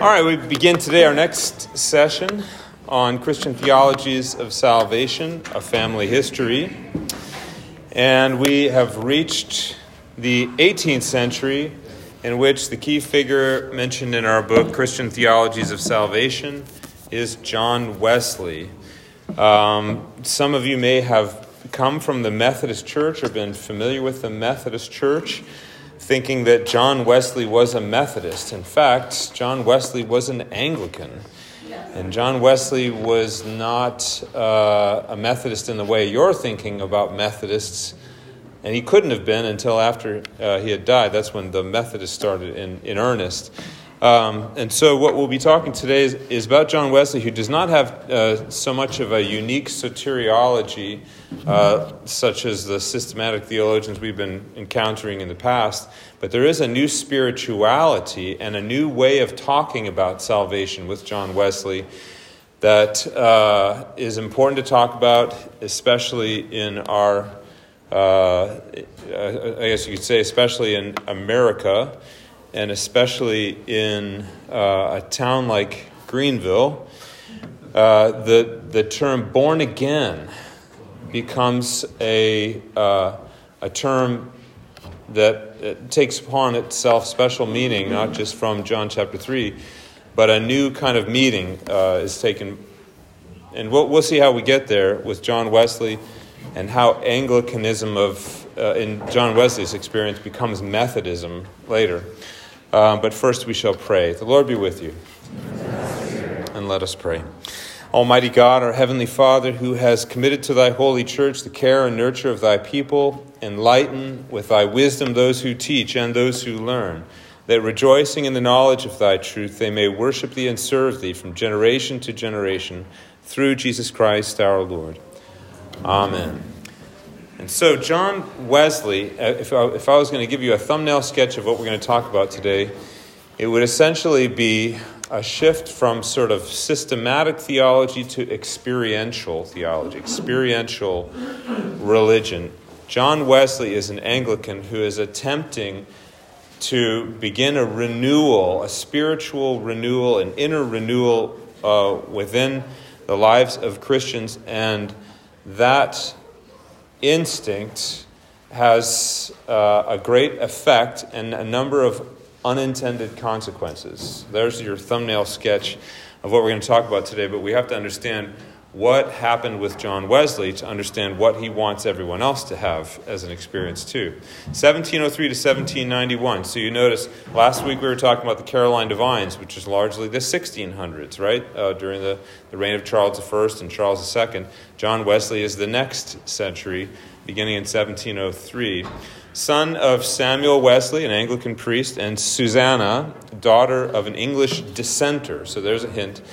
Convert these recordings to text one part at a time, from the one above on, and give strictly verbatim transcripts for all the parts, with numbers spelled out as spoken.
All right, we begin today our next session on Christian theologies of salvation, a family history. And we have reached the eighteenth century, in which the key figure mentioned in our book, Christian Theologies of Salvation, is John Wesley. Um, some of you may have come from the Methodist Church or been familiar with the Methodist Church, thinking that John Wesley was a Methodist. In fact, John Wesley was an Anglican. And John Wesley was not uh, a Methodist in the way you're thinking about Methodists. And he couldn't have been until after uh, he had died. That's when the Methodists started in, in earnest. Um, and so what we'll be talking today is, is about John Wesley, who does not have uh, so much of a unique soteriology, uh, such as the systematic theologians we've been encountering in the past, but there is a new spirituality and a new way of talking about salvation with John Wesley that uh, is important to talk about, especially in our, uh, I guess you could say, especially in America, and especially in uh, a town like Greenville. Uh, the the term born again becomes a uh, a term that takes upon itself special meaning, not just from John chapter three, but a new kind of meaning uh, is taken. And we'll, we'll see how we get there with John Wesley and how Anglicanism of, uh, in John Wesley's experience, becomes Methodism later. Um, but first we shall pray. The Lord be with you. And let us pray. Almighty God, our Heavenly Father, who has committed to thy holy church the care and nurture of thy people, enlighten with thy wisdom those who teach and those who learn, that rejoicing in the knowledge of thy truth, they may worship thee and serve thee from generation to generation, through Jesus Christ our Lord. Amen. And so John Wesley, if I, if I was going to give you a thumbnail sketch of what we're going to talk about today, it would essentially be a shift from sort of systematic theology to experiential theology, experiential religion. John Wesley is an Anglican who is attempting to begin a renewal, a spiritual renewal, an inner renewal uh, within the lives of Christians, and that instinct has uh, a great effect and a number of unintended consequences. There's your thumbnail sketch of what we're going to talk about today, but we have to understand what happened with John Wesley to understand what he wants everyone else to have as an experience too. seventeen oh three to seventeen ninety-one. So you notice last week we were talking about the Caroline Divines, which is largely the sixteen hundreds, right? Uh, during the, the reign of Charles the First and Charles the Second. John Wesley is the next century, beginning in seventeen oh three. Son of Samuel Wesley, an Anglican priest, and Susanna, daughter of an English dissenter. So there's a hint.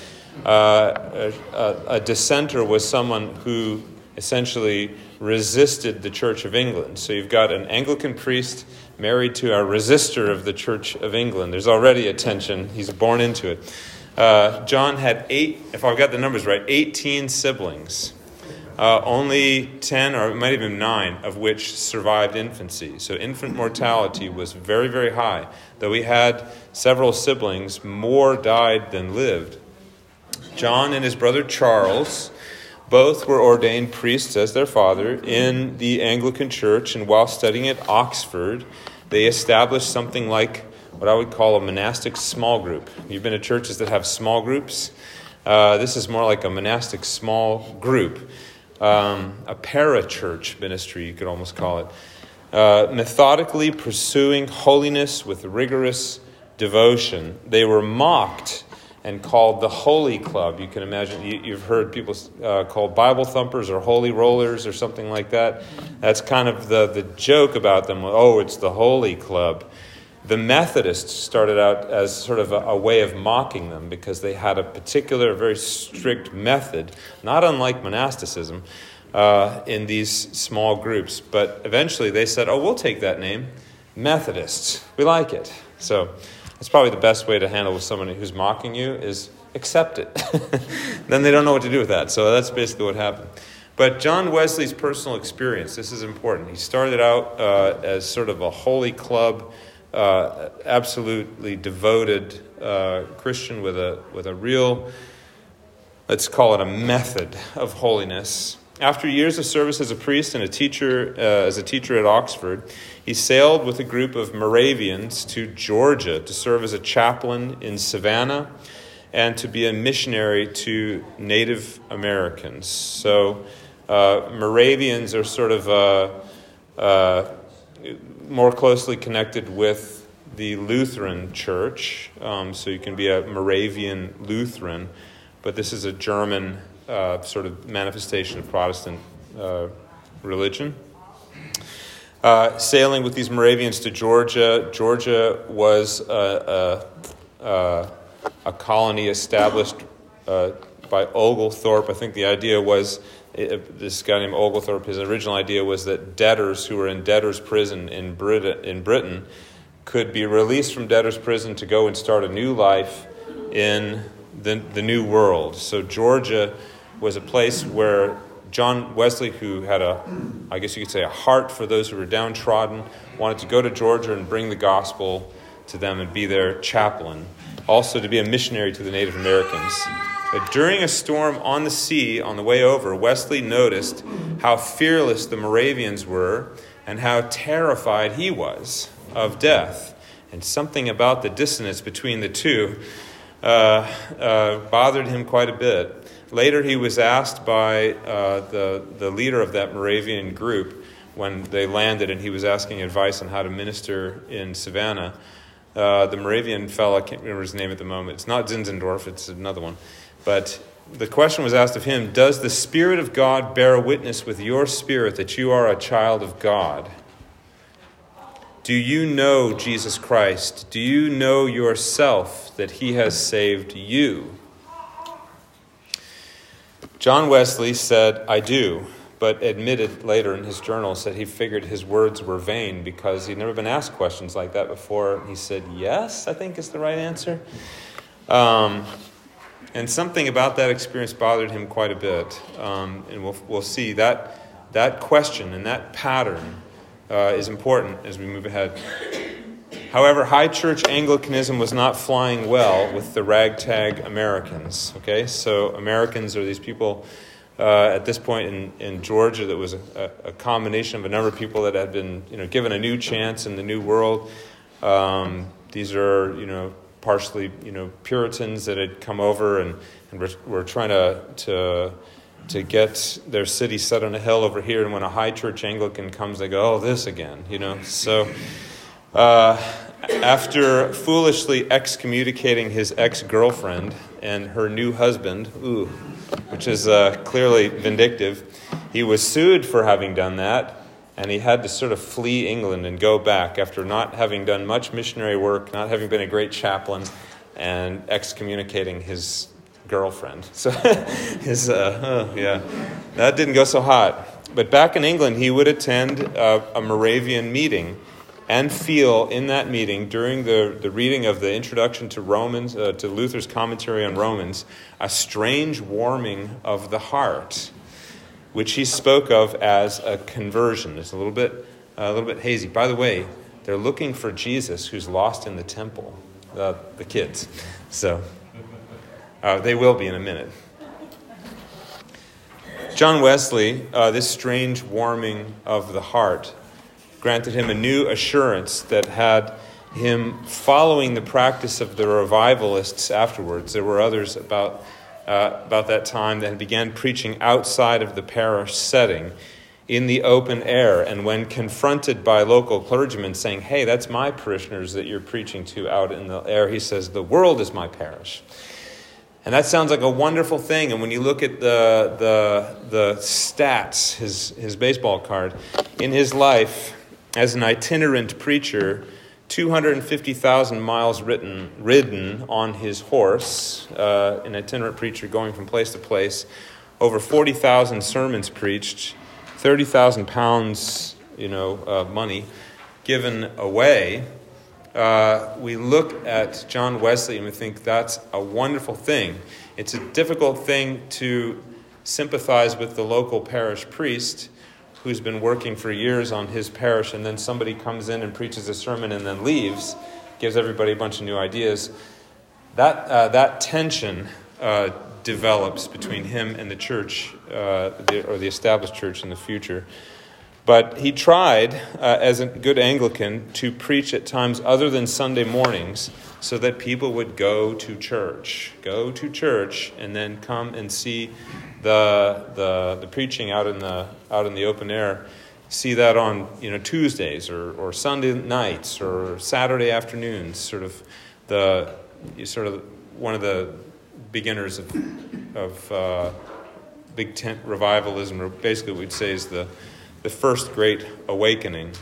Uh, a, a dissenter was someone who essentially resisted the Church of England. So you've got an Anglican priest married to a resistor of the Church of England. There's already a tension. He's born into it. Uh, John had eight, if I've got the numbers right, eighteen siblings. Uh, only ten, or it might have been nine, of which survived infancy. So infant mortality was very, very high. Though he had several siblings, more died than lived. John and his brother Charles both were ordained priests as their father in the Anglican Church, and while studying at Oxford, they established something like what I would call a monastic small group. You've been to churches that have small groups. Uh, this is more like a monastic small group, um, a parachurch ministry, you could almost call it, uh, methodically pursuing holiness with rigorous devotion. They were mocked and called the Holy Club. You can imagine, you, you've heard people uh, called Bible thumpers or holy rollers or something like that. That's kind of the, the joke about them. Oh, it's the Holy Club. The Methodists started out as sort of a, a way of mocking them because they had a particular, very strict method, not unlike monasticism, uh, in these small groups. But eventually they said, oh, we'll take that name, Methodists. We like it. So that's probably the best way to handle with someone who's mocking you is accept it. Then they don't know what to do with that. So that's basically what happened. But John Wesley's personal experience, this is important. He started out uh, as sort of a holy club uh, absolutely devoted uh, Christian with a with a real, let's call it a method of holiness. After years of service as a priest and a teacher, uh, as a teacher at Oxford, he sailed with a group of Moravians to Georgia to serve as a chaplain in Savannah and to be a missionary to Native Americans. So uh, Moravians are sort of uh, uh, more closely connected with the Lutheran Church. Um, so you can be a Moravian Lutheran, but this is a German Uh, sort of manifestation of Protestant uh, religion. Uh, sailing with these Moravians to Georgia. Georgia was a, a, a, a colony established uh, by Oglethorpe. I think the idea was, it, this guy named Oglethorpe, his original idea was that debtors who were in debtors' prison in Britain, in Britain could be released from debtors' prison to go and start a new life in the, the New World. So Georgia was a place where John Wesley, who had a, I guess you could say, a heart for those who were downtrodden, wanted to go to Georgia and bring the gospel to them and be their chaplain. Also to be a missionary to the Native Americans. But during a storm on the sea on the way over, Wesley noticed how fearless the Moravians were and how terrified he was of death. And something about the dissonance between the two uh, uh, bothered him quite a bit. Later, he was asked by uh, the, the leader of that Moravian group when they landed, and he was asking advice on how to minister in Savannah. Uh, the Moravian fellow, I can't remember his name at the moment. It's not Zinzendorf, it's another one. But the question was asked of him, does the Spirit of God bear witness with your spirit that you are a child of God? Do you know Jesus Christ? Do you know yourself that he has saved you? John Wesley said, I do, but admitted later in his journals that he figured his words were vain because he'd never been asked questions like that before. He said, yes, I think is the right answer. Um, and something about that experience bothered him quite a bit. Um, and we'll, we'll see that that question and that pattern uh, is important as we move ahead. However, high church Anglicanism was not flying well with the ragtag Americans. Okay, so Americans are these people uh, at this point in, in Georgia that was a, a combination of a number of people that had been, you know, given a new chance in the New World. Um, these are, you know, partially, you know, Puritans that had come over and, and were, were trying to to to get their city set on a hill over here. And when a high church Anglican comes, they go, oh, this again, you know, so. Uh, after foolishly excommunicating his ex-girlfriend and her new husband, ooh, which is uh, clearly vindictive, he was sued for having done that, and he had to sort of flee England and go back after not having done much missionary work, not having been a great chaplain, and excommunicating his girlfriend. So, his uh, oh, yeah, that didn't go so hot. But back in England, he would attend uh, a Moravian meeting and feel in that meeting, during the, the reading of the introduction to Romans, uh, to Luther's commentary on Romans, a strange warming of the heart, which he spoke of as a conversion. It's a little bit, uh, a little bit hazy. By the way, they're looking for Jesus, who's lost in the temple. Uh, the kids, so uh, they will be in a minute. John Wesley, uh, this strange warming of the heart, granted him a new assurance that had him following the practice of the revivalists afterwards. There were others about uh, about that time that began preaching outside of the parish setting, in the open air. And when confronted by local clergymen saying, hey, that's my parishioners that you're preaching to out in the air, he says, the world is my parish. And that sounds like a wonderful thing. And when you look at the the the stats, his his baseball card, in his life as an itinerant preacher, two hundred fifty thousand miles written, ridden on his horse, uh, an itinerant preacher going from place to place, over forty thousand sermons preached, thirty thousand pounds, you know, uh, money given away. Uh, we look at John Wesley and we think that's a wonderful thing. It's a difficult thing to sympathize with the local parish priest who's been working for years on his parish, and then somebody comes in and preaches a sermon and then leaves, gives everybody a bunch of new ideas, that uh, that tension uh, develops between him and the church, uh, the, or the established church in the future. But he tried, uh, as a good Anglican, to preach at times other than Sunday mornings so that people would go to church, go to church, and then come and see the the, the preaching out in the out in the open air. See that on you know Tuesdays or, or Sunday nights or Saturday afternoons. Sort of the sort of one of the beginners of of uh, big tent revivalism, or basically what we'd say is the the first great awakening.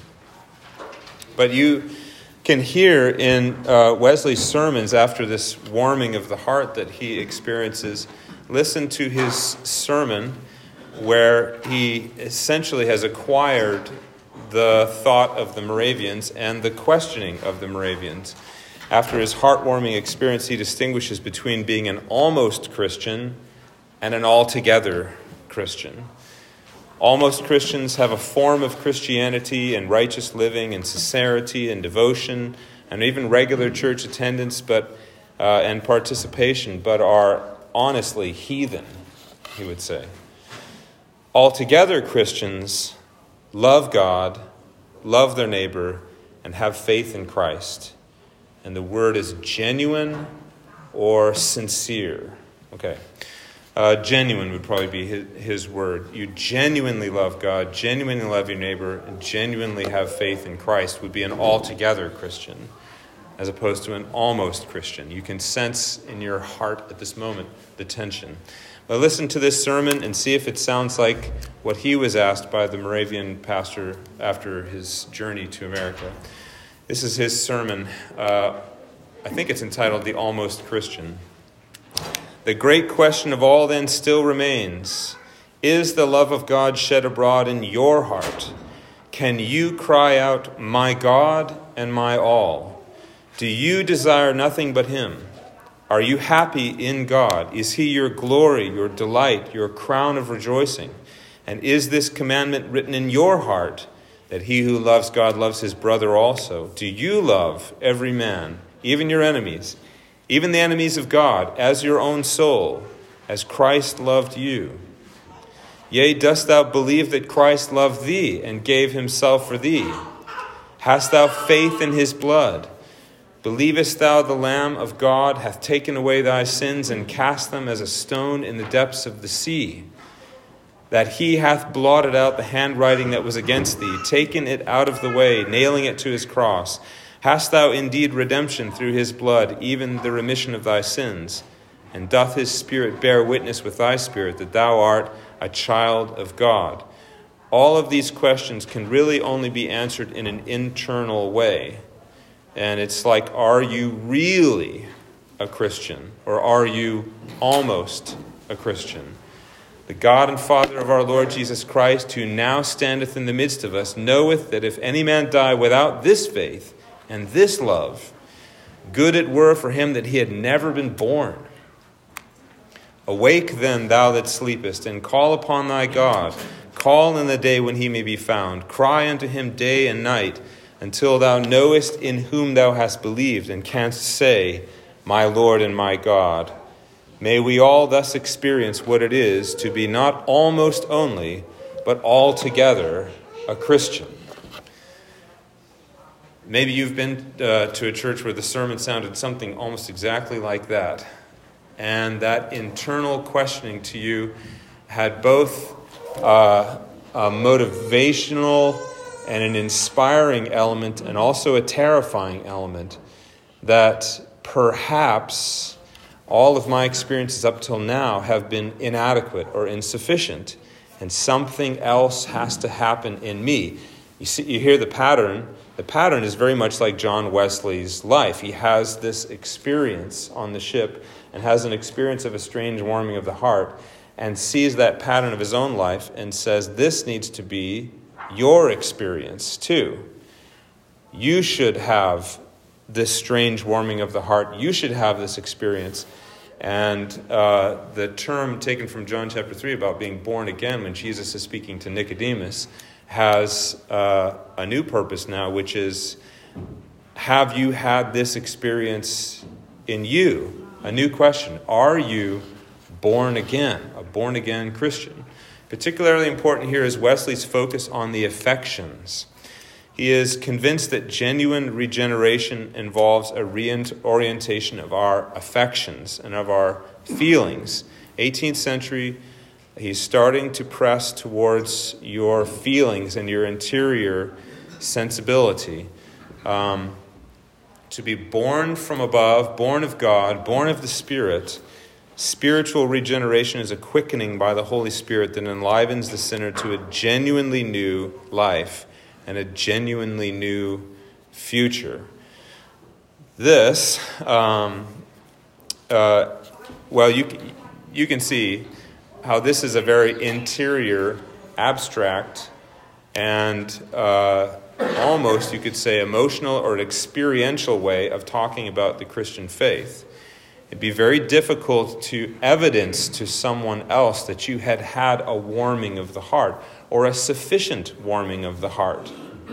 But you can hear in uh, Wesley's sermons after this warming of the heart that he experiences. Listen to his sermon where he essentially has acquired the thought of the Moravians and the questioning of the Moravians. After his heartwarming experience, he distinguishes between being an almost Christian and an altogether Christian. Almost Christians have a form of Christianity and righteous living and sincerity and devotion and even regular church attendance but uh, and participation, but are honestly heathen, he would say. Altogether Christians love God, love their neighbor, and have faith in Christ. And the word is genuine or sincere. Okay. Uh, genuine would probably be his, his word. You genuinely love God, genuinely love your neighbor, and genuinely have faith in Christ would be an altogether Christian, as opposed to an almost Christian. You can sense in your heart at this moment the tension. But listen to this sermon and see if it sounds like what he was asked by the Moravian pastor after his journey to America. This is his sermon. Uh, I think it's entitled The Almost Christian. The great question of all then still remains. Is the love of God shed abroad in your heart? Can you cry out, my God and my all? Do you desire nothing but him? Are you happy in God? Is he your glory, your delight, your crown of rejoicing? And is this commandment written in your heart, that he who loves God loves his brother also? Do you love every man, even your enemies, even the enemies of God, as your own soul, as Christ loved you? Yea, dost thou believe that Christ loved thee and gave himself for thee? Hast thou faith in his blood? Believest thou the Lamb of God hath taken away thy sins and cast them as a stone in the depths of the sea? That he hath blotted out the handwriting that was against thee, taken it out of the way, nailing it to his cross? Hast thou indeed redemption through his blood, even the remission of thy sins? And doth his Spirit bear witness with thy spirit that thou art a child of God? All of these questions can really only be answered in an internal way. And it's like, are you really a Christian? Or are you almost a Christian? The God and Father of our Lord Jesus Christ, who now standeth in the midst of us, knoweth that if any man die without this faith and this love, good it were for him that he had never been born. Awake then, thou that sleepest, and call upon thy God. Call in the day when he may be found. Cry unto him day and night, until thou knowest in whom thou hast believed, and canst say, my Lord and my God. May we all thus experience what it is to be not almost only, but altogether a Christian. Maybe you've been uh, to a church where the sermon sounded something almost exactly like that. And that internal questioning to you had both uh, a motivational and an inspiring element, and also a terrifying element, that perhaps all of my experiences up till now have been inadequate or insufficient, and something else has to happen in me. You see, you hear the pattern. The pattern is very much like John Wesley's life. He has this experience on the ship and has an experience of a strange warming of the heart, and sees that pattern of his own life and says, this needs to be your experience too. You should have this strange warming of the heart. You should have this experience. And uh, the term taken from John chapter three about being born again, when Jesus is speaking to Nicodemus, has uh, a new purpose now, which is, have you had this experience in you? A new question. Are you born again? A born-again Christian? Particularly important here is Wesley's focus on the affections. He is convinced that genuine regeneration involves a reorientation of our affections and of our feelings. eighteenth century, he's starting to press towards your feelings and your interior sensibility. Um, to be born from above, born of God, born of the Spirit. Spiritual regeneration is a quickening by the Holy Spirit that enlivens the sinner to a genuinely new life and a genuinely new future. This, um, uh, well, you you can see how this is a very interior, abstract, and uh, almost, you could say, emotional or experiential way of talking about the Christian faith. It'd be very difficult to evidence to someone else that you had had a warming of the heart or a sufficient warming of the heart.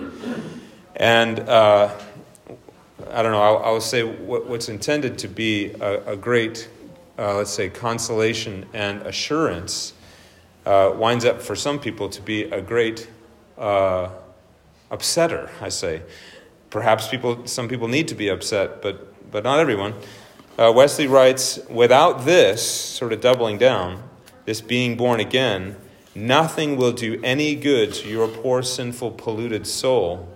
And uh, I don't know, I'll, I'll say what, what's intended to be a, a great, uh, let's say, consolation and assurance uh, winds up for some people to be a great uh, upsetter, I say. Perhaps people, some people need to be upset, but but not everyone. Uh, Wesley writes, without this, sort of doubling down, this being born again, nothing will do any good to your poor, sinful, polluted soul.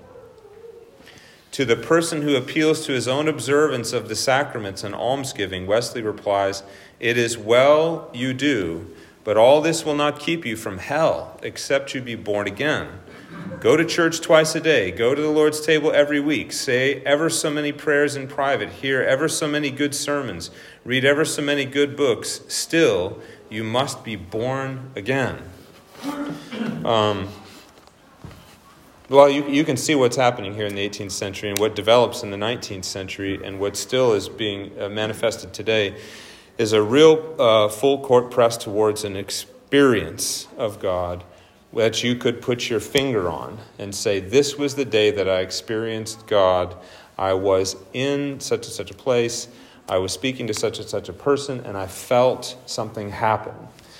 To the person who appeals to his own observance of the sacraments and almsgiving, Wesley replies, it is well you do, but all this will not keep you from hell, except you be born again. Go to church twice a day. Go to the Lord's table every week. Say ever so many prayers in private. Hear ever so many good sermons. Read ever so many good books. Still, you must be born again. Um, well, you, you can see what's happening here in the eighteenth century and what develops in the nineteenth century and what still is being uh, manifested today is a real uh, full court press towards an experience of God that you could put your finger on and say, this was the day that I experienced God. I was in such and such a place. I was speaking to such and such a person, and I felt something happen.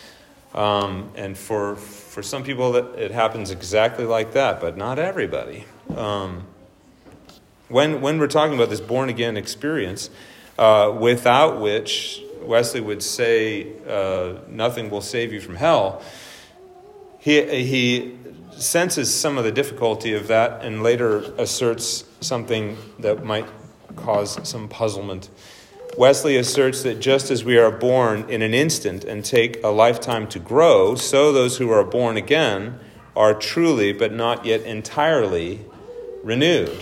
Um, and for for some people, that it happens exactly like that, but not everybody. Um, when when we're talking about this born-again experience, uh, without which Wesley would say uh, nothing will save you from hell, He he senses some of the difficulty of that and later asserts something that might cause some puzzlement. Wesley asserts that just as we are born in an instant and take a lifetime to grow, so those who are born again are truly but not yet entirely renewed.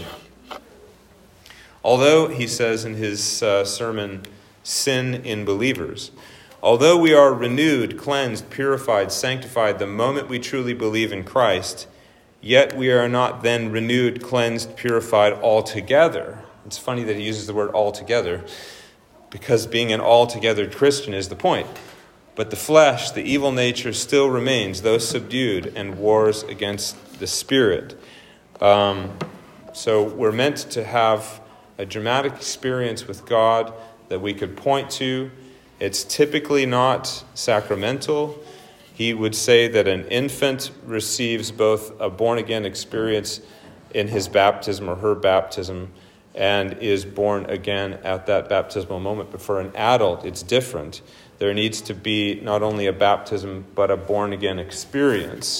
Although, he says in his uh, sermon, Sin in Believers, although we are renewed, cleansed, purified, sanctified the moment we truly believe in Christ, yet we are not then renewed, cleansed, purified altogether. It's funny that he uses the word altogether, because being an altogether Christian is the point. But the flesh, the evil nature, still remains, though subdued, and wars against the spirit. Um, so we're meant to have a dramatic experience with God that we could point to. It's typically not sacramental. He would say that an infant receives both a born-again experience in his baptism or her baptism and is born again at that baptismal moment. But for an adult, it's different. There needs to be not only a baptism, but a born-again experience.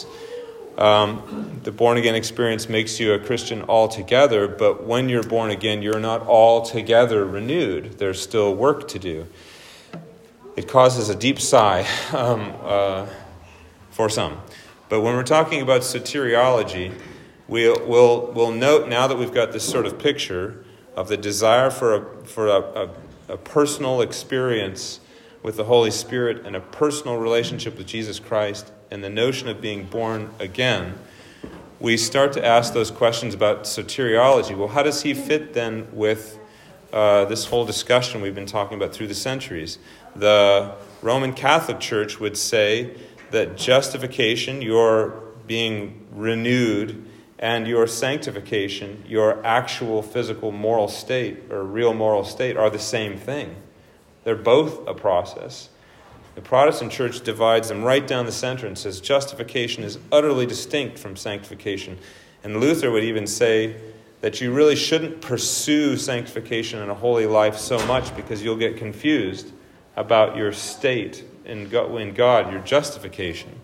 Um, the born-again experience makes you a Christian altogether, but when you're born again, you're not altogether renewed. There's still work to do. It causes a deep sigh um, uh, for some. But when we're talking about soteriology, we'll, we'll, we'll note now that we've got this sort of picture of the desire for a, for a, a, a personal experience with the Holy Spirit and a personal relationship with Jesus Christ and the notion of being born again, we start to ask those questions about soteriology. Well, how does he fit then with uh, this whole discussion we've been talking about through the centuries. The Roman Catholic Church would say that justification, your being renewed, and your sanctification, your actual physical moral state or real moral state, are the same thing. They're both a process. The Protestant Church divides them right down the center and says justification is utterly distinct from sanctification. And Luther would even say that you really shouldn't pursue sanctification in a holy life so much because you'll get confused about your state in God, your justification.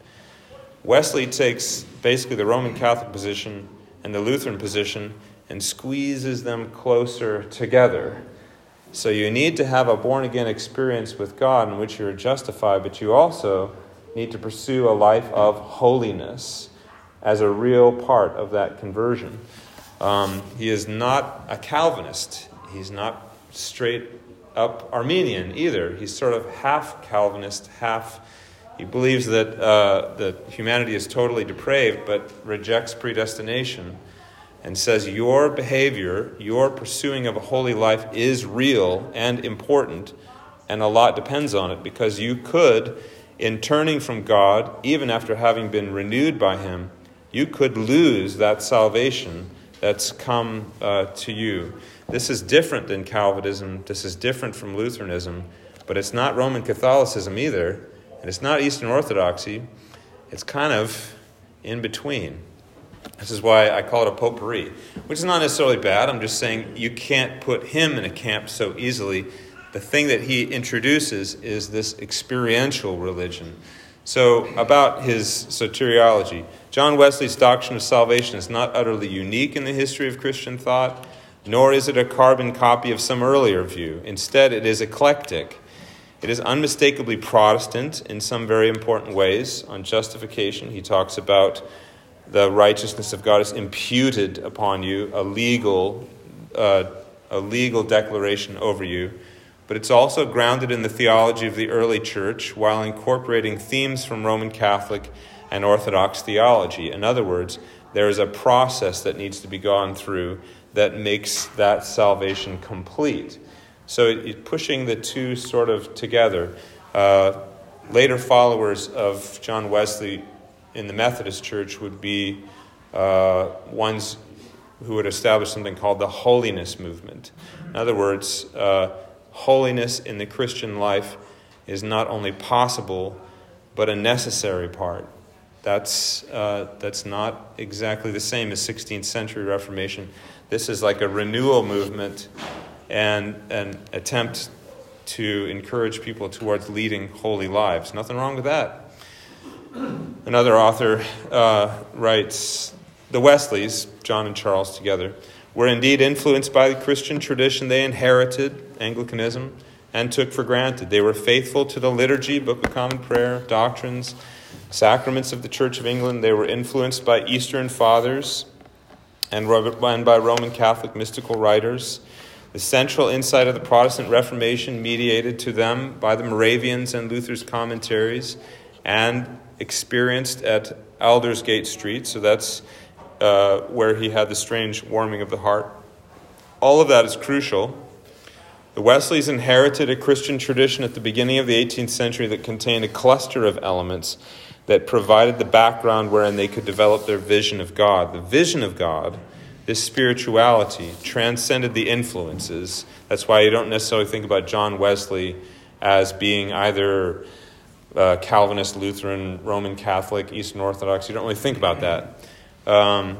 Wesley takes basically the Roman Catholic position and the Lutheran position and squeezes them closer together. So you need to have a born-again experience with God in which you're justified, but you also need to pursue a life of holiness as a real part of that conversion. Um, he is not a Calvinist. He's not straight up Arminian either. He's sort of half Calvinist, half... He believes that uh, that humanity is totally depraved, but rejects predestination and says your behavior, your pursuing of a holy life is real and important, and a lot depends on it, because you could, in turning from God, even after having been renewed by Him, you could lose that salvation that's come uh, to you. This is different than Calvinism. This is different from Lutheranism, but it's not Roman Catholicism either. And it's not Eastern Orthodoxy. It's kind of in between. This is why I call it a potpourri, which is not necessarily bad. I'm just saying you can't put him in a camp so easily. The thing that he introduces is this experiential religion. So about his soteriology, John Wesley's doctrine of salvation is not utterly unique in the history of Christian thought, nor is it a carbon copy of some earlier view. Instead, it is eclectic. It is unmistakably Protestant in some very important ways. On justification, he talks about the righteousness of God is imputed upon you, a legal, uh, a legal declaration over you. But it's also grounded in the theology of the early church while incorporating themes from Roman Catholic and Orthodox theology. In other words, there is a process that needs to be gone through that makes that salvation complete. So it, pushing the two sort of together. Uh, later followers of John Wesley in the Methodist Church would be uh, ones who would establish something called the holiness movement. In other words, uh, holiness in the Christian life is not only possible, but a necessary part. That's uh, that's not exactly the same as sixteenth century Reformation. This is like a renewal movement and an attempt to encourage people towards leading holy lives. Nothing wrong with that. Another author uh, writes, the Wesleys, John and Charles together, were indeed influenced by the Christian tradition they inherited, Anglicanism, and took for granted. They were faithful to the liturgy, Book of Common Prayer, doctrines, sacraments of the Church of England. They were influenced by Eastern fathers and by Roman Catholic mystical writers. The central insight of the Protestant Reformation mediated to them by the Moravians and Luther's commentaries and experienced at Aldersgate Street. So that's uh, where he had the strange warming of the heart. All of that is crucial. The Wesleys inherited a Christian tradition at the beginning of the eighteenth century that contained a cluster of elements that provided the background wherein they could develop their vision of God. The vision of God, this spirituality, transcended the influences. That's why you don't necessarily think about John Wesley as being either uh, Calvinist, Lutheran, Roman Catholic, Eastern Orthodox. You don't really think about that. Um,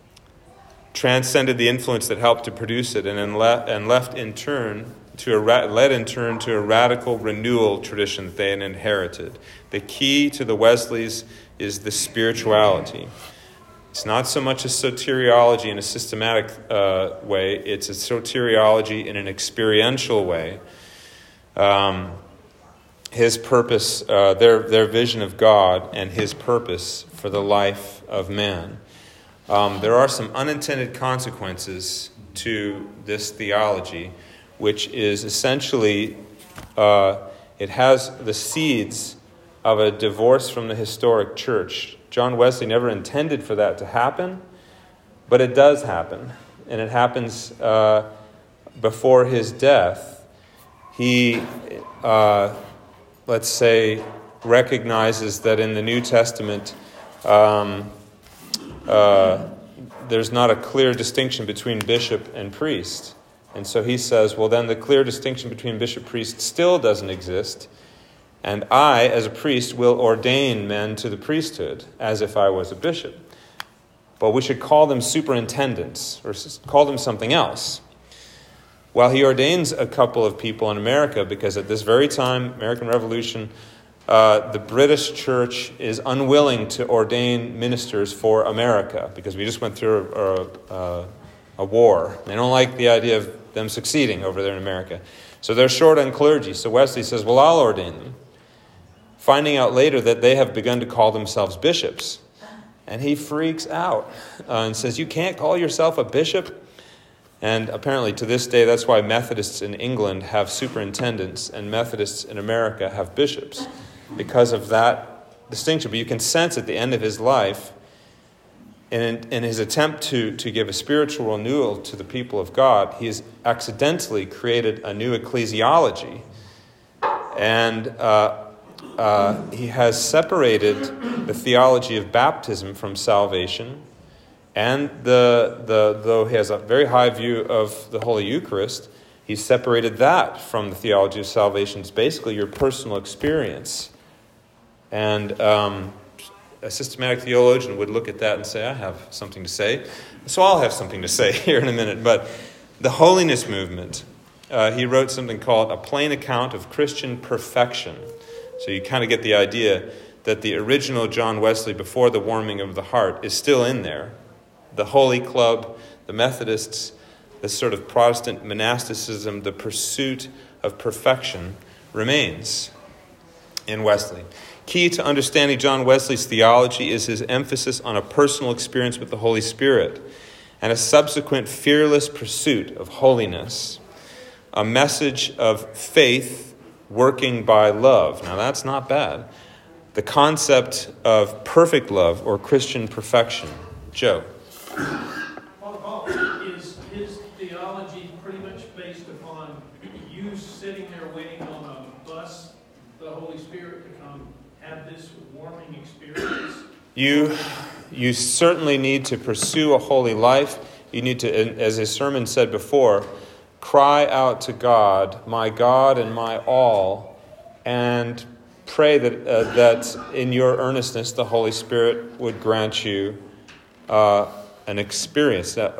transcended the influence that helped to produce it, and, in le- and left in turn to a ra- led in turn to a radical renewal tradition that they had inherited. The key to the Wesleys is the spirituality. It's not so much a soteriology in a systematic uh, way. It's a soteriology in an experiential way. Um, his purpose, uh, their their vision of God and His purpose for the life of man. Um, there are some unintended consequences to this theology, which is essentially, uh, it has the seeds of a divorce from the historic church. John Wesley never intended for that to happen, but it does happen. And it happens uh, before his death, he, uh, let's say, recognizes that in the New Testament, um, uh, there's not a clear distinction between bishop and priest. And so he says, well, then the clear distinction between bishop-priest still doesn't exist, and I, as a priest, will ordain men to the priesthood as if I was a bishop. But we should call them superintendents, or call them something else. Well, he ordains a couple of people in America because at this very time, American Revolution, uh, the British church is unwilling to ordain ministers for America because we just went through a, a, a war. They don't like the idea of them succeeding over there in America. So they're short on clergy. So Wesley says, well, I'll ordain them. Finding out later that they have begun to call themselves bishops. And he freaks out uh, and says, you can't call yourself a bishop? And apparently to this day, that's why Methodists in England have superintendents and Methodists in America have bishops, because of that distinction. But you can sense at the end of his life, in, in his attempt to, to give a spiritual renewal to the people of God, he has accidentally created a new ecclesiology. And uh, uh, he has separated the theology of baptism from salvation. And the the though he has a very high view of the Holy Eucharist, he's separated that from the theology of salvation. It's basically your personal experience. And um, a systematic theologian would look at that and say, I have something to say. So I'll have something to say here in a minute. But the holiness movement, uh, he wrote something called A Plain Account of Christian Perfection. So you kind of get the idea that the original John Wesley, before the warming of the heart, is still in there. The Holy Club, the Methodists, the sort of Protestant monasticism, the pursuit of perfection remains in Wesley. Key to understanding John Wesley's theology is his emphasis on a personal experience with the Holy Spirit and a subsequent fearless pursuit of holiness, a message of faith working by love. Now that's not bad. The concept of perfect love or Christian perfection. Joe. Paul, is his theology pretty much based upon you sitting there waiting on a bus, the Holy Spirit to come have this warming experience? You, you certainly need to pursue a holy life. You need to, as his sermon said before, cry out to God, my God and my all, and pray that uh, that in your earnestness the Holy Spirit would grant you uh, an experience. Now,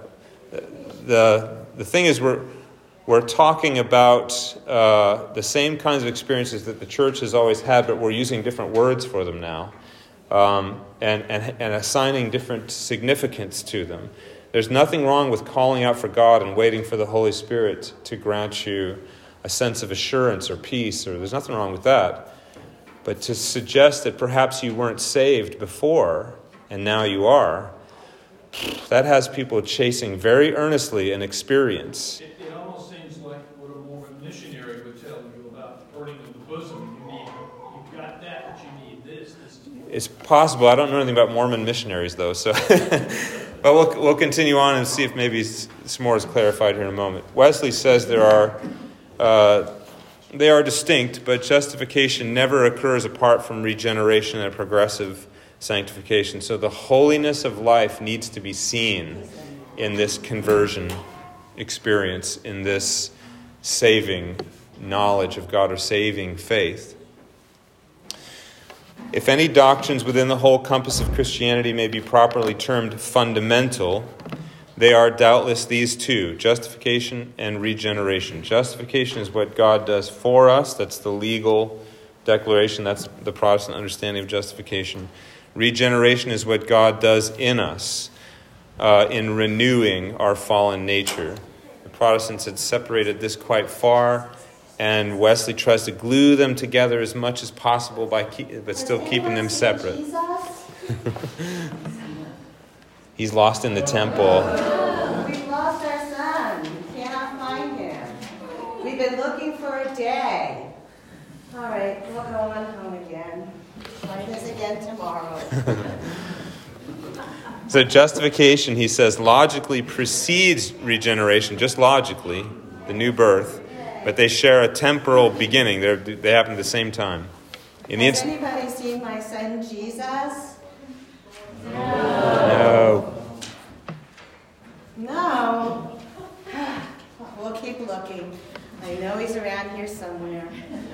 the the thing is, we're we're talking about uh, the same kinds of experiences that the church has always had, but we're using different words for them now, um, and and and assigning different significance to them. There's nothing wrong with calling out for God and waiting for the Holy Spirit to grant you a sense of assurance or peace, or there's nothing wrong with that. But to suggest that perhaps you weren't saved before and now you are, that has people chasing very earnestly an experience. It, it almost seems like what a Mormon missionary would tell you about burning of the bosom. You need, you've got that, but you need this. this is It's possible. I don't know anything about Mormon missionaries, though. So, but we'll we'll continue on and see if maybe some more is clarified here in a moment. Wesley says there are uh, they are distinct, but justification never occurs apart from regeneration and progressive sanctification. So the holiness of life needs to be seen in this conversion experience, in this saving knowledge of God or saving faith. If any doctrines within the whole compass of Christianity may be properly termed fundamental, they are doubtless these two, justification and regeneration. Justification is what God does for us. That's the legal declaration. That's the Protestant understanding of justification. Regeneration is what God does in us uh, in renewing our fallen nature. The Protestants had separated this quite far, and Wesley tries to glue them together as much as possible by keep, but still keeping them separate. He's lost in the temple. We've lost our son. We cannot find him. We've been looking for a day. All right, we'll go on home again. Find us again tomorrow. So justification, he says, logically precedes regeneration, just logically. the new birth, but they share a temporal beginning. They're, they happen at the same time. In the Has inst- anybody seen my son Jesus? No. No. We'll keep looking. I know he's around here somewhere.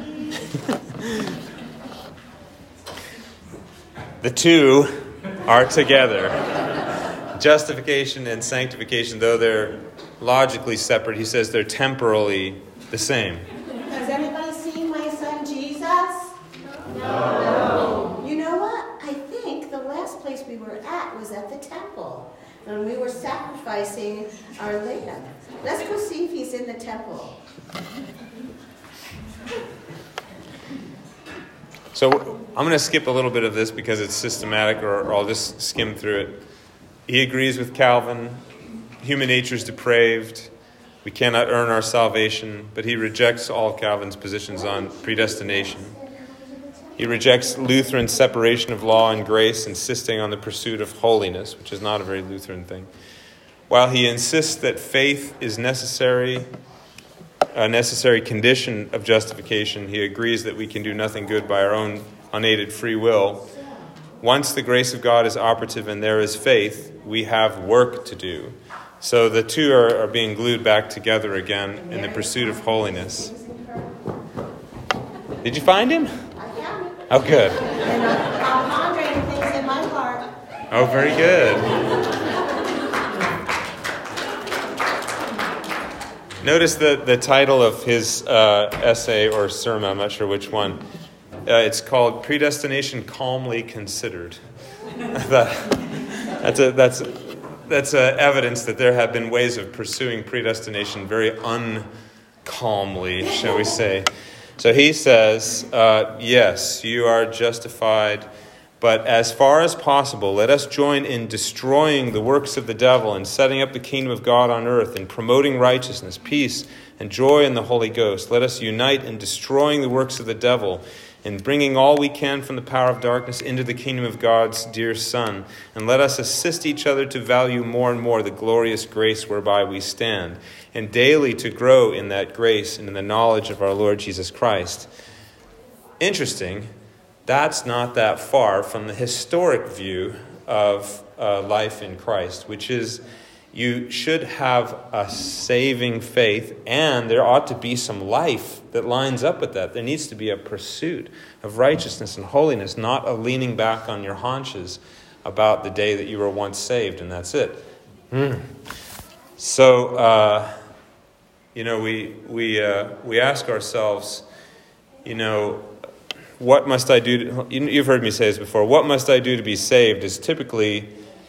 The two are together. Justification and sanctification, though they're logically separate, he says they're temporally the same. Has anybody seen my son Jesus? No. You know what? I think the last place we were at was at the temple, when we were sacrificing our lamb. Let's go see if he's in the temple. So I'm going to skip a little bit of this because it's systematic, or, or I'll just skim through it. He agrees with Calvin. Human nature is depraved. We cannot earn our salvation, but he rejects all Calvin's positions on predestination. He rejects Lutheran separation of law and grace, insisting on the pursuit of holiness, which is not a very Lutheran thing. While he insists that faith is necessary, a necessary condition of justification, he agrees that we can do nothing good by our own unaided free will. Once the grace of God is operative and there is faith, we have work to do. So the two are, are being glued back together again in the pursuit of holiness. Did you find him? I found him. Oh, good. And I'm, I'm pondering things in my heart. Oh, very good. Notice the, the title of his uh, essay or sermon, I'm not sure which one. Uh, it's called Predestination Calmly Considered. that, that's a, that's, that's a evidence that there have been ways of pursuing predestination very uncalmly, shall we say. So he says, uh, yes, you are justified, but as far as possible, let us join in destroying the works of the devil and setting up the kingdom of God on earth and promoting righteousness, peace, and joy in the Holy Ghost. Let us unite in destroying the works of the devil and bringing all we can from the power of darkness into the kingdom of God's dear Son. And let us assist each other to value more and more the glorious grace whereby we stand, and daily to grow in that grace and in the knowledge of our Lord Jesus Christ. Interesting. That's not that far from the historic view of uh, life in Christ, which is you should have a saving faith, and there ought to be some life that lines up with that. There needs to be a pursuit of righteousness and holiness, not a leaning back on your haunches about the day that you were once saved, and that's it. Mm. So, uh, you know, we we uh, we ask ourselves, you know, what must I do to, you've heard me say this before, what must I do to be saved is typically,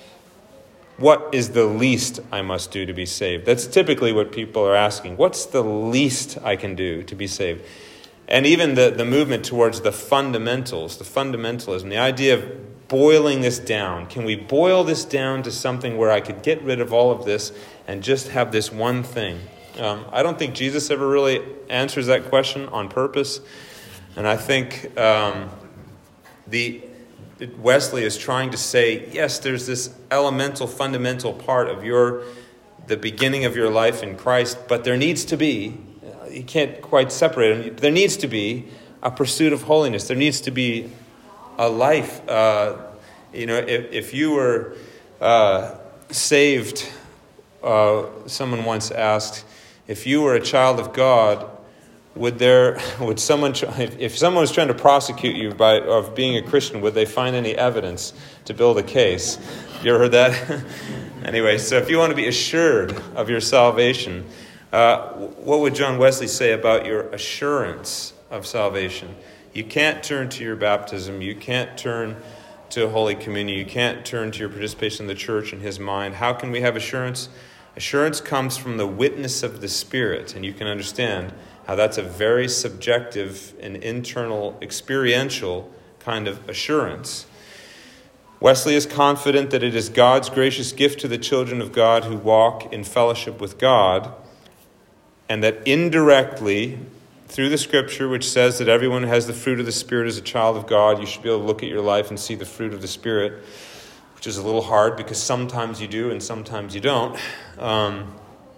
what is the least I must do to be saved? That's typically what people are asking. What's the least I can do to be saved? And even the, the movement towards the fundamentals, the fundamentalism, the idea of boiling this down. Can we boil this down to something where I could get rid of all of this and just have this one thing? Um, I don't think Jesus ever really answers that question on purpose. And I think um, the Wesley is trying to say, yes, there's this elemental, fundamental part of your the beginning of your life in Christ, but there needs to be, you can't quite separate them, there needs to be a pursuit of holiness. There needs to be a life. Uh, you know, if, if you were uh, saved, uh, someone once asked, if you were a child of God, Would there, would someone, if someone was trying to prosecute you by of being a Christian, would they find any evidence to build a case? You ever heard that? Anyway, so if you want to be assured of your salvation, uh, what would John Wesley say about your assurance of salvation? You can't turn to your baptism. You can't turn to Holy Communion. You can't turn to your participation in the church in his mind. How can we have assurance? Assurance comes from the witness of the Spirit, and you can understand how that's a very subjective and internal, experiential kind of assurance. Wesley is confident that it is God's gracious gift to the children of God who walk in fellowship with God, and that indirectly, through the Scripture, which says that everyone has the fruit of the Spirit as a child of God, you should be able to look at your life and see the fruit of the Spirit, which is a little hard because sometimes you do and sometimes you don't. Um,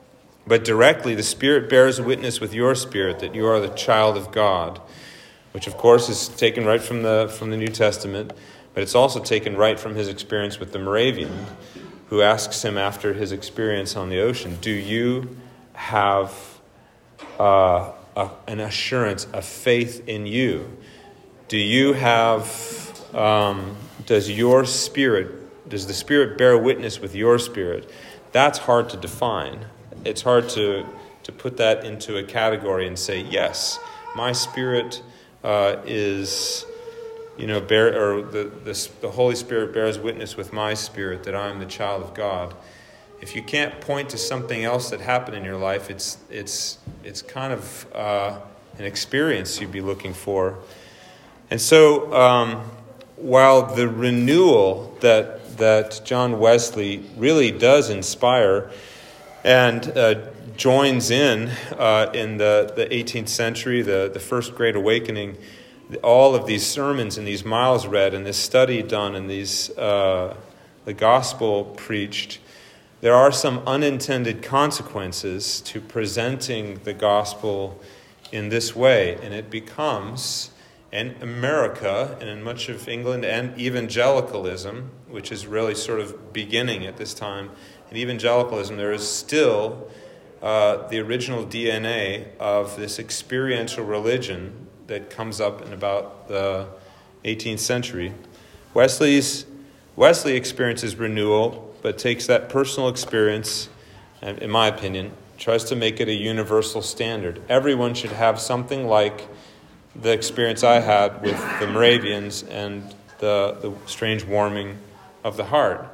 But directly, the Spirit bears witness with your spirit that you are the child of God, which of course is taken right from the from the New Testament, but it's also taken right from his experience with the Moravian, who asks him after his experience on the ocean, do you have uh, a, an assurance, a faith in you? Do you have, um, does your spirit, does the Spirit bear witness with your spirit? That's hard to define. It's hard to, to put that into a category and say, yes, my spirit uh, is, you know, bear, or the, the the Holy Spirit bears witness with my spirit that I am the child of God. If you can't point to something else that happened in your life, it's it's it's kind of uh, an experience you'd be looking for. And so, um, while the renewal that that John Wesley really does inspire and uh, joins in uh, in the, the eighteenth century, the, the First Great Awakening, all of these sermons and these miles read and this study done and these uh, the gospel preached, there are some unintended consequences to presenting the gospel in this way, and it becomes, in America and in much of England and evangelicalism, which is really sort of beginning at this time, in evangelicalism there is still uh, the original D N A of this experiential religion that comes up in about the eighteenth century. Wesley's Wesley experiences renewal, but takes that personal experience, and in my opinion, tries to make it a universal standard. Everyone should have something like the experience I had with the Moravians and the, the strange warming of the heart.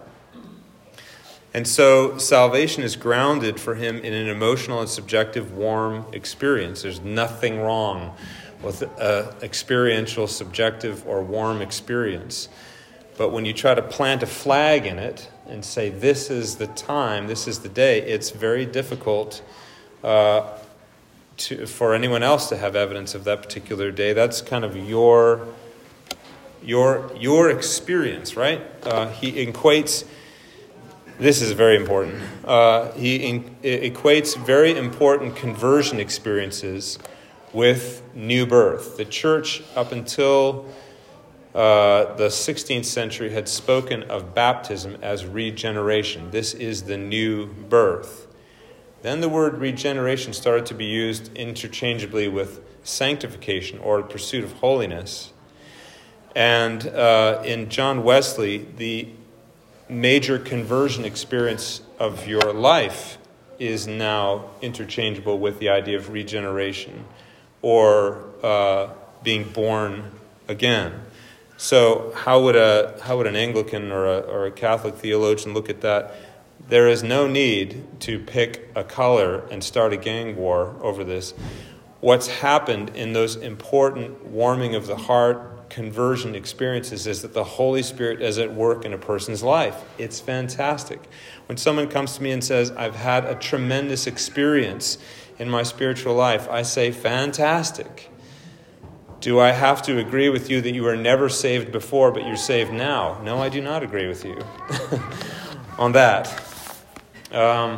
And so salvation is grounded for him in an emotional and subjective warm experience. There's nothing wrong with an experiential, subjective, or warm experience. But when you try to plant a flag in it and say, this is the time, this is the day, it's very difficult uh, to, for anyone else to have evidence of that particular day. That's kind of your, your, your experience, right? Uh, he equates, this is very important, uh, he in, equates very important conversion experiences with new birth. The church, up until uh, the sixteenth century, had spoken of baptism as regeneration. This is the new birth. Then the word regeneration started to be used interchangeably with sanctification, or the pursuit of holiness. And uh, in John Wesley, the major conversion experience of your life is now interchangeable with the idea of regeneration, or uh, being born again. So how would a how would an Anglican or a, or a Catholic theologian look at that? There is no need to pick a color and start a gang war over this. What's happened in those important warming of the heart conversion experiences is that the Holy Spirit is at work in a person's life. It's fantastic. When someone comes to me and says, I've had a tremendous experience in my spiritual life, I say, fantastic. Do I have to agree with you that you were never saved before, but you're saved now? No, I do not agree with you on that. Um,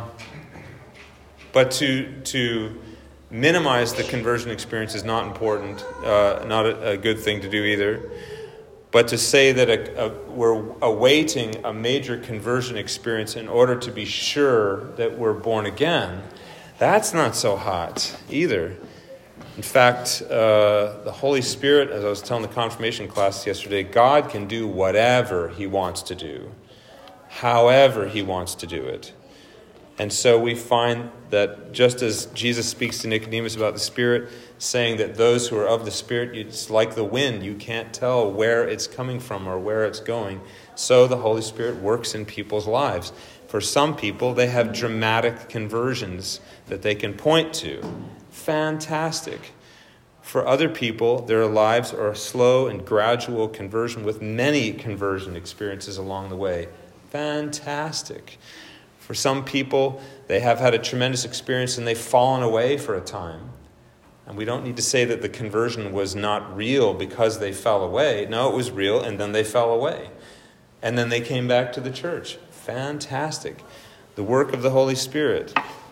but to to minimize the conversion experience is not important, uh, not a, a good thing to do either. But to say that a, a, we're awaiting a major conversion experience in order to be sure that we're born again, that's not so hot either. In fact, uh, the Holy Spirit, as I was telling the confirmation class yesterday, God can do whatever he wants to do, however he wants to do it. And so we find that just as Jesus speaks to Nicodemus about the Spirit, saying that those who are of the Spirit, it's like the wind, you can't tell where it's coming from or where it's going. So the Holy Spirit works in people's lives. For some people, they have dramatic conversions that they can point to. Fantastic. For other people, their lives are a slow and gradual conversion with many conversion experiences along the way. Fantastic. For some people, they have had a tremendous experience and they've fallen away for a time. And we don't need to say that the conversion was not real because they fell away. No, it was real, and then they fell away. And then they came back to the church. Fantastic. The work of the Holy Spirit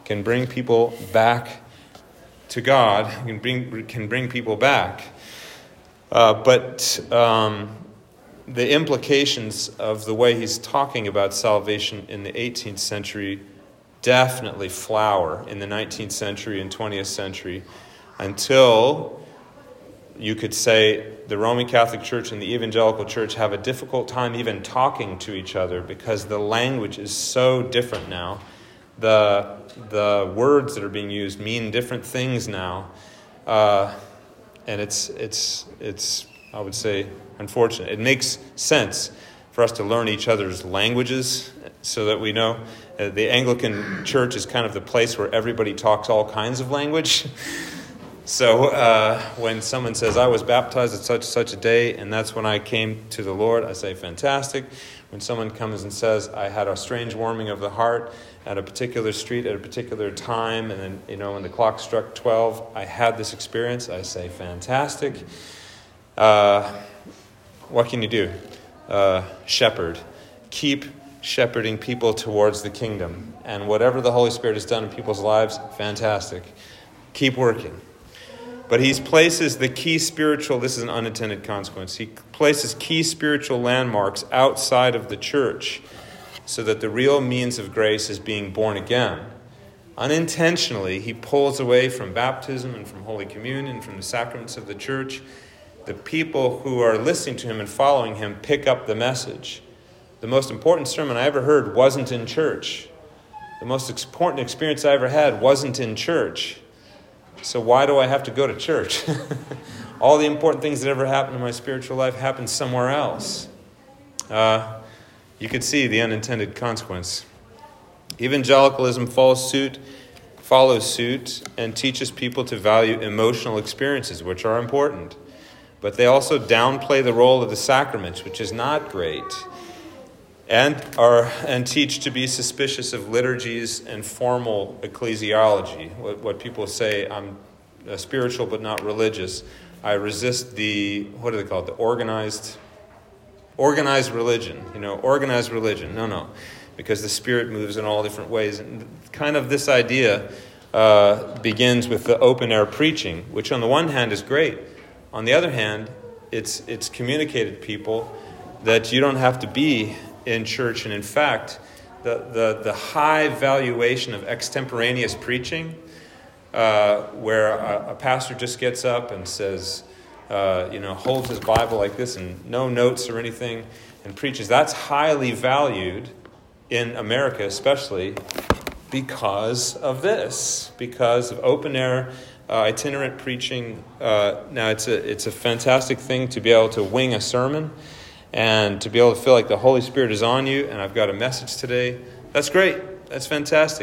can bring people back to God, can bring, can bring people back. Uh, but um, the implications of the way he's talking about salvation in the eighteenth century definitely flower in the nineteenth century and twentieth century until you could say the Roman Catholic Church and the Evangelical Church have a difficult time even talking to each other because the language is so different now. The, the words that are being used mean different things now. Uh, and it's, it's, it's, I would say, unfortunate. It makes sense for us to learn each other's languages so that we know. Uh, the Anglican Church is kind of the place where everybody talks all kinds of language. So uh, when someone says, I was baptized at such such a day, and that's when I came to the Lord, I say, fantastic. When someone comes and says, I had a strange warming of the heart at a particular street at a particular time, and then, you know, when the clock struck twelve, I had this experience, I say, fantastic. Uh, what can you do? Uh, shepherd. Keep shepherding people towards the kingdom. And whatever the Holy Spirit has done in people's lives, fantastic. Keep working. But he places the key spiritual, this is an unintended consequence, he places key spiritual landmarks outside of the church so that the real means of grace is being born again. Unintentionally, he pulls away from baptism and from Holy Communion and from the sacraments of the church. The people who are listening to him and following him pick up the message. The most important sermon I ever heard wasn't in church. The most important experience I ever had wasn't in church. So why do I have to go to church? All the important things that ever happened in my spiritual life happened somewhere else. Uh, you could see the unintended consequence. Evangelicalism follows suit, follows suit and teaches people to value emotional experiences, which are important. But they also downplay the role of the sacraments, which is not great. And are and teach to be suspicious of liturgies and formal ecclesiology. What, what people say, I'm uh, spiritual but not religious. I resist the, what do they call it, the organized, organized religion. You know, organized religion. No, no. Because the Spirit moves in all different ways. And kind of this idea uh, begins with the open-air preaching, which on the one hand is great. On the other hand, it's it's communicated to people that you don't have to be in church, and in fact, the, the, the high valuation of extemporaneous preaching, uh, where a, a pastor just gets up and says, uh, you know, holds his Bible like this and no notes or anything and preaches, that's highly valued in America, especially because of this, because of open-air uh, itinerant preaching. Uh, now, it's a it's a fantastic thing to be able to wing a sermon, and to be able to feel like the Holy Spirit is on you, and I've got a message today. That's great. That's fantastic.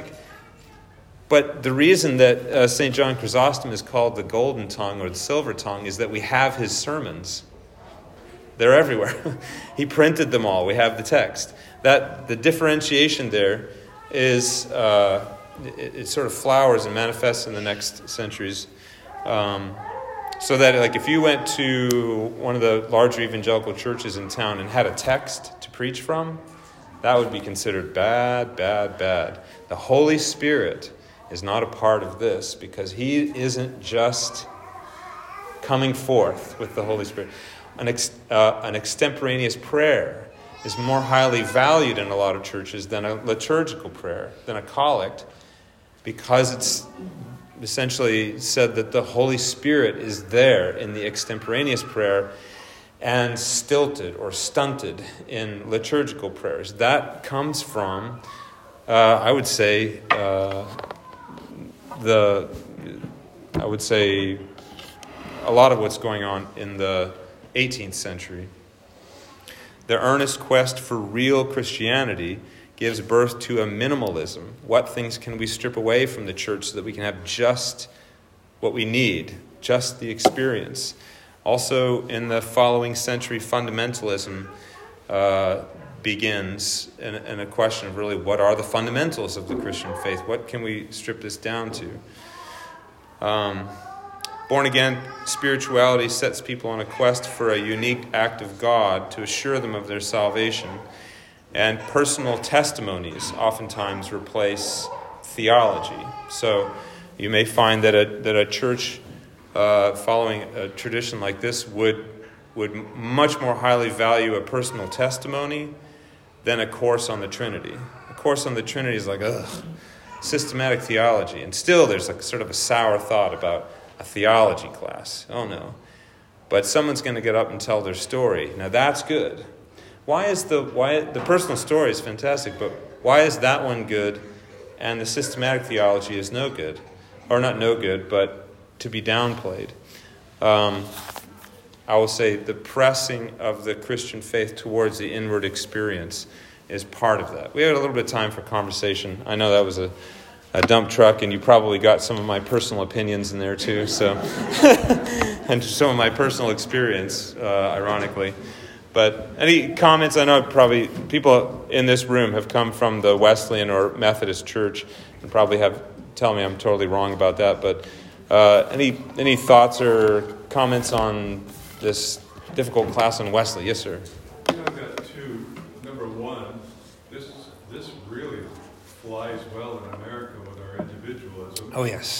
But the reason that uh, Saint John Chrysostom is called the golden tongue or the silver tongue is that we have his sermons. They're everywhere. He printed them all. We have the text. That the differentiation there is, uh, it, it sort of flowers and manifests in the next centuries. Um So that, like, if you went to one of the larger evangelical churches in town and had a text to preach from, that would be considered bad, bad, bad. The Holy Spirit is not a part of this because he isn't just coming forth with the Holy Spirit. An, ex, uh, an extemporaneous prayer is more highly valued in a lot of churches than a liturgical prayer, than a collect, because it's essentially said that the Holy Spirit is there in the extemporaneous prayer and stilted or stunted in liturgical prayers. That comes from, uh, I would say, uh, the, I would say, a lot of what's going on in the eighteenth century. The earnest quest for real Christianity gives birth to a minimalism. What things can we strip away from the church so that we can have just what we need, just the experience? Also, in the following century, fundamentalism uh, begins in, in a question of really what are the fundamentals of the Christian faith? What can we strip this down to? Um, Born-again spirituality sets people on a quest for a unique act of God to assure them of their salvation. And personal testimonies oftentimes replace theology. So you may find that a that a church uh, following a tradition like this would would much more highly value a personal testimony than a course on the Trinity. A course on the Trinity is like, ugh, systematic theology. And still there's like sort of a sour thought about a theology class. Oh no. But someone's going to get up and tell their story. Now that's good. Why is the why the personal story is fantastic, but why is that one good and the systematic theology is no good? Or not no good, but to be downplayed. Um, I will say the pressing of the Christian faith towards the inward experience is part of that. We had a little bit of time for conversation. I know that was a, a dump truck, and you probably got some of my personal opinions in there too, so and some of my personal experience, uh, ironically. But any comments? I know probably people in this room have come from the Wesleyan or Methodist church and probably have tell me I'm totally wrong about that. But uh, any any thoughts or comments on this difficult class on Wesley? Yes, sir. You know, I've got two. Number one, this this really flies well in America with our individualism. Oh, yes.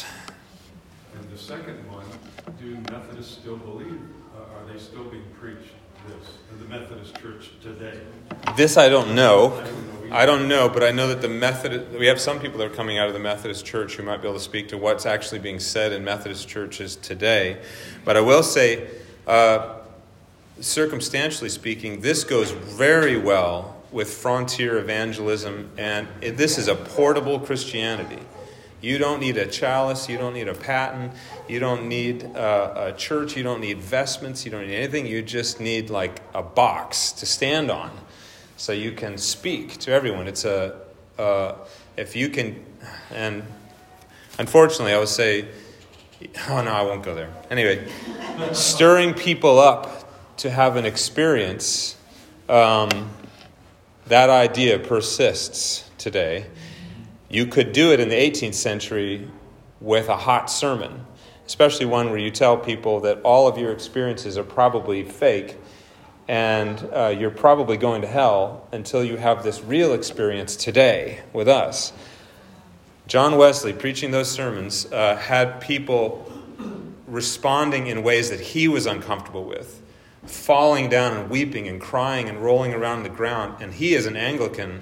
And the second one, do Methodists still believe? Uh, are they still being preached this in the Methodist Church today? This I don't know. I don't know either. I don't know, but I know that the Methodist, we have some people that are coming out of the Methodist Church who might be able to speak to what's actually being said in Methodist churches today. But I will say, uh, circumstantially speaking, this goes very well with frontier evangelism, and it, this is a portable Christianity. You don't need a chalice, you don't need a paten, you don't need uh, a church, you don't need vestments, you don't need anything. You just need like a box to stand on so you can speak to everyone. It's a, uh, if you can, and unfortunately I would say, oh no, I won't go there. Anyway, stirring people up to have an experience, um, that idea persists today. You could do it in the eighteenth century with a hot sermon, especially one where you tell people that all of your experiences are probably fake and uh, you're probably going to hell until you have this real experience today with us. John Wesley, preaching those sermons, uh, had people responding in ways that he was uncomfortable with, falling down and weeping and crying and rolling around the ground. And he, as an Anglican,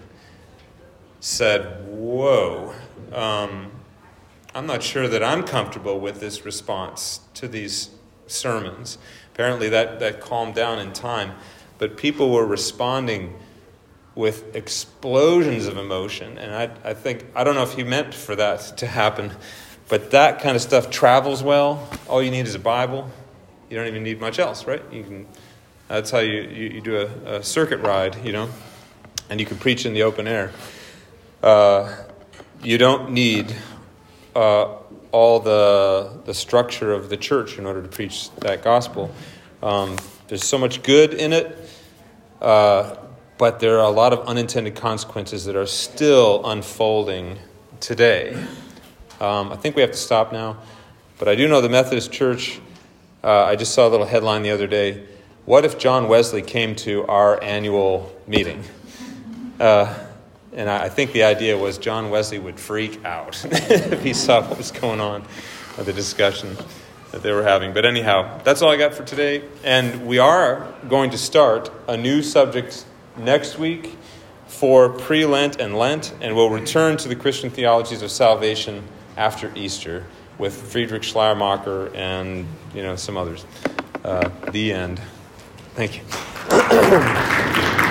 said, whoa, um, I'm not sure that I'm comfortable with this response to these sermons. Apparently that, that calmed down in time. But people were responding with explosions of emotion. And I, I think, I don't know if he meant for that to happen, but that kind of stuff travels well. All you need is a Bible. You don't even need much else, right? You can. That's how you, you, you do a, a circuit ride, you know, and you can preach in the open air. Uh, you don't need uh, all the the structure of the church in order to preach that gospel. Um, there's so much good in it, uh, but there are a lot of unintended consequences that are still unfolding today. Um, I think we have to stop now, but I do know the Methodist Church, uh, I just saw a little headline the other day, what if John Wesley came to our annual meeting? Uh And I think the idea was John Wesley would freak out if he saw what was going on with the discussion that they were having. But anyhow, that's all I got for today. And we are going to start a new subject next week for pre-Lent and Lent. And we'll return to the Christian theologies of salvation after Easter with Friedrich Schleiermacher and, you know, some others. Uh, the end. Thank you.